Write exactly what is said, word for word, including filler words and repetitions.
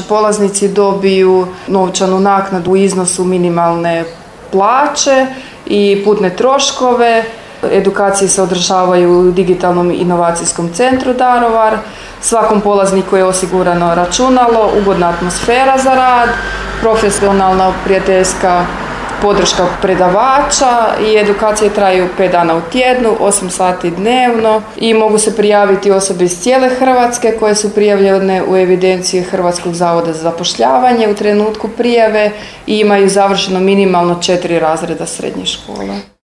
polaznici dobiju novčanu naknadu u iznosu minimalne plaće i putne troškove. Edukacije se održavaju u Digitalnom inovacijskom centru Daruvar. Svakom polazniku je osigurano računalo, ugodna atmosfera za rad, profesionalna prijateljska podrška predavača i edukacije traju pet dana u tjednu, osam sati dnevno i mogu se prijaviti osobe iz cijele Hrvatske koje su prijavljene u evidenciji Hrvatskog zavoda za zapošljavanje u trenutku prijave i imaju završeno minimalno četiri razreda srednje škole.